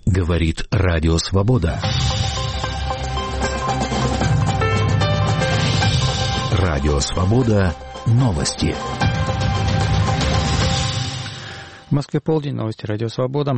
Говорит Радио Свобода. Радио Свобода. Новости. В Москве полдень. Новости Радио Свобода.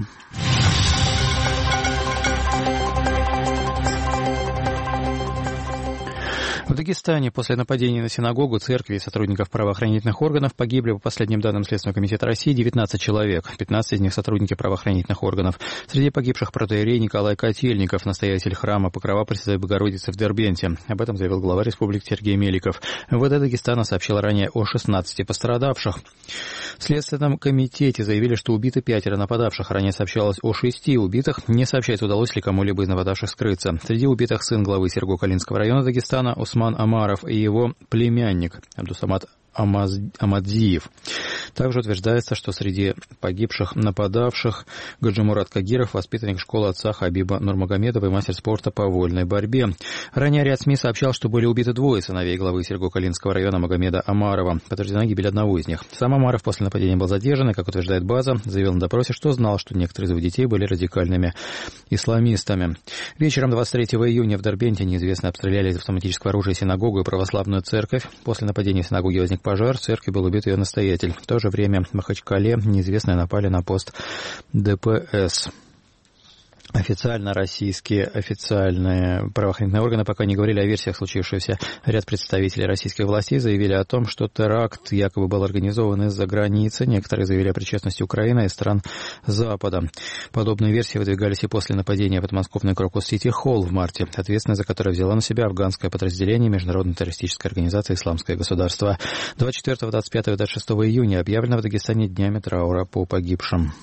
В Дагестане после нападения на синагогу, церкви и сотрудников правоохранительных органов погибли, по последним данным Следственного комитета России, 19 человек. 15 из них сотрудники правоохранительных органов. Среди погибших протоиерей Николай Котельников, настоятель храма Покрова Пресвятой Богородицы в Дербенте. Об этом заявил глава республики Сергей Меликов. МВД Дагестана сообщил ранее о 16 пострадавших. В Следственном комитете заявили, что убиты 5 нападавших. Ранее сообщалось о 6 убитых. Не сообщается, удалось ли кому-либо из нападавших скрыться. Среди убитых сын главы Сергокалинского района Дагестана Усман Амаров и его племянник Абдусамат Амадзиев. Также утверждается, что среди погибших нападавших Гаджимурат Кагиров, воспитанник школы отца Хабиба Нурмагомедова и мастер спорта по вольной борьбе. Ранее ряд СМИ сообщал, что были убиты 2 сыновей главы Сергокалинского района Магомеда Амарова. Подтверждена гибель одного из них. Сам Амаров после нападения был задержан и, как утверждает база, заявил на допросе, что знал, что некоторые из его детей были радикальными исламистами. Вечером 23 июня в Дербенте неизвестные обстреляли из автоматического оружия синагогу и православную церковь. После нападения в синагоге возник пожар, в церкви был убит ее настоятель. В то же время в Махачкале неизвестные напали на пост ДПС. Официальные правоохранительные органы пока не говорили о версиях случившегося. Ряд представителей российских властей заявили о том, что теракт якобы был организован из-за границы. Некоторые заявили о причастности Украины и стран Запада. Подобные версии выдвигались и после нападения в подмосковный Крокус-Сити Холл в марте, ответственность за которое взяло на себя афганское подразделение Международной террористической организации «Исламское государство». 24, 25 и 26 июня объявлено в Дагестане днями траура по погибшим.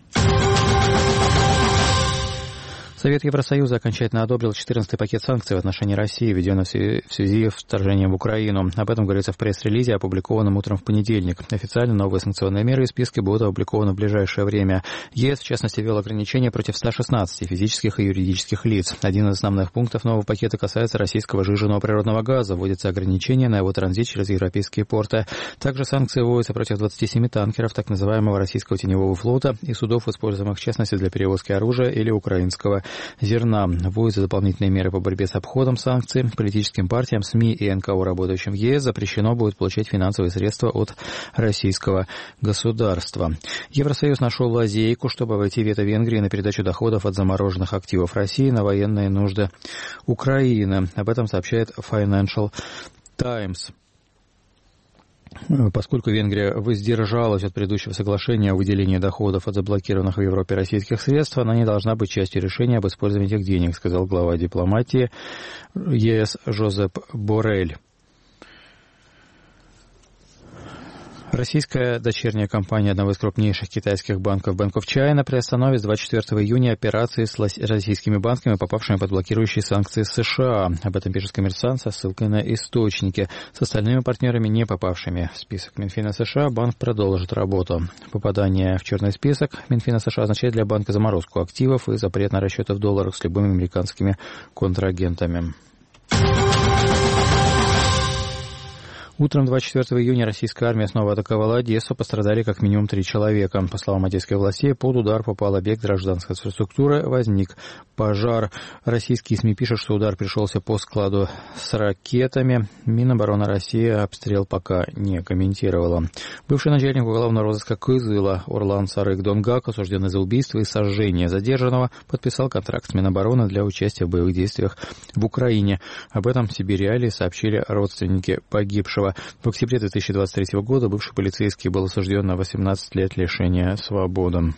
Совет Евросоюза окончательно одобрил 14-й пакет санкций в отношении России, введенный в связи с вторжением в Украину. Об этом говорится в пресс-релизе, опубликованном утром в понедельник. Официально новые санкционные меры и списки будут опубликованы в ближайшее время. ЕС, в частности, ввел ограничения против 116 физических и юридических лиц. Один из основных пунктов нового пакета касается российского сжиженного природного газа. Вводятся ограничения на его транзит через европейские порты. Также санкции вводятся против 27 танкеров так называемого российского теневого флота и судов, используемых в частности для перевозки оружия или украинского зерна. Вводятся дополнительные меры по борьбе с обходом санкций. Политическим партиям, СМИ и НКО, работающим в ЕС, запрещено будет получать финансовые средства от российского государства. Евросоюз нашел лазейку, чтобы обойти вето Венгрии на передачу доходов от замороженных активов России на военные нужды Украины. Об этом сообщает Financial Times. Поскольку Венгрия воздержалась от предыдущего соглашения о выделении доходов от заблокированных в Европе российских средств, она не должна быть частью решения об использовании этих денег, сказал глава дипломатии ЕС Жозеп Боррель. Российская дочерняя компания одного из крупнейших китайских банков Bank of China приостановит с 24 июня операции с российскими банками, попавшими под блокирующие санкции США. Об этом пишет «Коммерсант» со ссылкой на источники. С остальными партнерами, не попавшими в список Минфина США, банк продолжит работу. Попадание в черный список Минфина США означает для банка заморозку активов и запрет на расчеты в долларах с любыми американскими контрагентами. Утром 24 июня российская армия снова атаковала Одессу. Пострадали как минимум 3 человека. По словам одесской власти, под удар попал объект гражданской инфраструктуры. Возник пожар. Российские СМИ пишут, что удар пришелся по складу с ракетами. Минобороны России обстрел пока не комментировала. Бывший начальник уголовного розыска Кызыла Орлан Сарык-Донгак, осужденный за убийство и сожжение задержанного, подписал контракт с Минобороны для участия в боевых действиях в Украине. Об этом Сибирь-Реалии сообщили родственники погибшего. В октябре 2023 года бывший полицейский был осужден на 18 лет лишения свободы.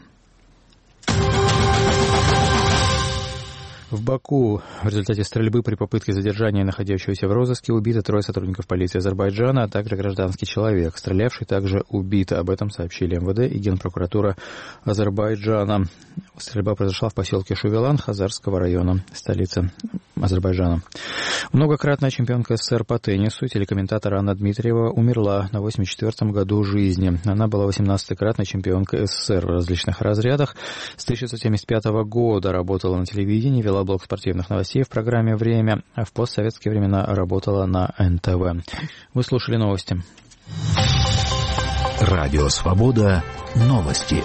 В Баку в результате стрельбы при попытке задержания находящегося в розыске убито 3 сотрудников полиции Азербайджана, а также гражданский человек. Стрелявший также убит. Об этом сообщили МВД и Генпрокуратура Азербайджана. Стрельба произошла в поселке Шувелан Хазарского района, столицы Азербайджана. Многократная чемпионка СССР по теннису, телекомментатор Анна Дмитриева, умерла на 84-м году жизни. Она была 18-кратной чемпионкой СССР в различных разрядах. С 1975 года работала на телевидении, вела блок спортивных новостей в программе «Время», а в постсоветские времена работала на НТВ. Вы слушали новости. Радио «Свобода». Новости.